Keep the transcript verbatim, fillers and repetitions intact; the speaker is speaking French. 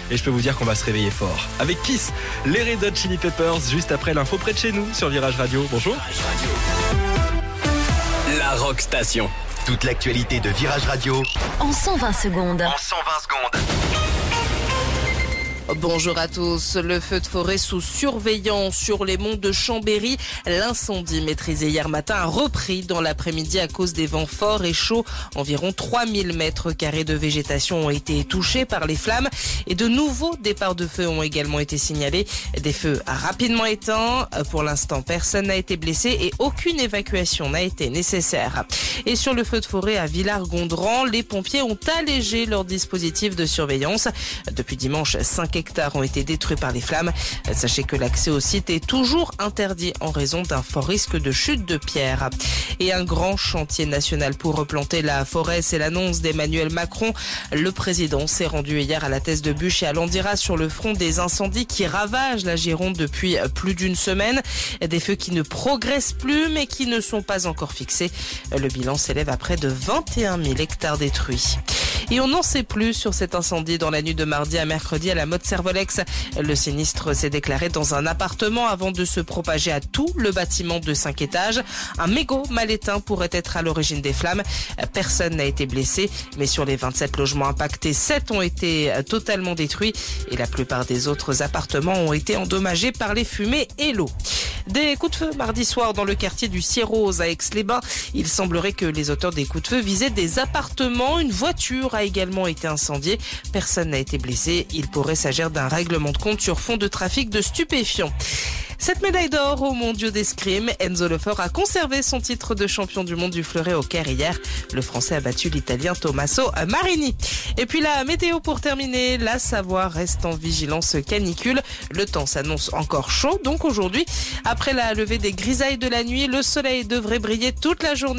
et je peux vous dire qu'on va se réveiller fort. Avec Kiss, les Red Hot Chili Peppers, juste après l'info près de chez nous sur Virage Radio. Bonjour. La Rock Station. Toute l'actualité de Virage Radio en cent vingt secondes. En cent vingt secondes. Bonjour à tous. Le feu de forêt sous surveillance sur les monts de Chambéry. L'incendie maîtrisé hier matin a repris dans l'après-midi à cause des vents forts et chauds. Environ trois mille mètres carrés de végétation ont été touchés par les flammes et de nouveaux départs de feu ont également été signalés. Des feux rapidement éteints. Pour l'instant, personne n'a été blessé et aucune évacuation n'a été nécessaire. Et sur le feu de forêt à Villars-Gondran, les pompiers ont allégé leur dispositif de surveillance. Depuis dimanche, cinq hectares ont été détruits par les flammes. Sachez que l'accès au site est toujours interdit en raison d'un fort risque de chute de pierres. Et un grand chantier national pour replanter la forêt, c'est l'annonce d'Emmanuel Macron. Le président s'est rendu hier à la Thèse de Buch et à Landiras sur le front des incendies qui ravagent la Gironde depuis plus d'une semaine. Des feux qui ne progressent plus mais qui ne sont pas encore fixés. Le bilan s'élève à près de vingt et un mille hectares détruits. Et on n'en sait plus sur cet incendie dans la nuit de mardi à mercredi à la Motte-Servolex. Le sinistre s'est déclaré dans un appartement avant de se propager à tout le bâtiment de cinq étages. Un mégot mal éteint pourrait être à l'origine des flammes. Personne n'a été blessé, mais sur les vingt-sept logements impactés, sept ont été totalement détruits et la plupart des autres appartements ont été endommagés par les fumées et l'eau. Des coups de feu mardi soir dans le quartier du Ciel-Rose à Aix-les-Bains. Il semblerait que les auteurs des coups de feu visaient des appartements. Une voiture a également été incendiée. Personne n'a été blessé. Il pourrait s'agir d'un règlement de compte sur fond de trafic de stupéfiants. Cette médaille d'or au mondiaux d'escrime, Enzo Lefort a conservé son titre de champion du monde du fleuret au Caire hier. Le Français a battu l'Italien Tommaso Marini. Et puis la météo pour terminer, la Savoie reste en vigilance canicule. Le temps s'annonce encore chaud, donc aujourd'hui, après la levée des grisailles de la nuit, le soleil devrait briller toute la journée.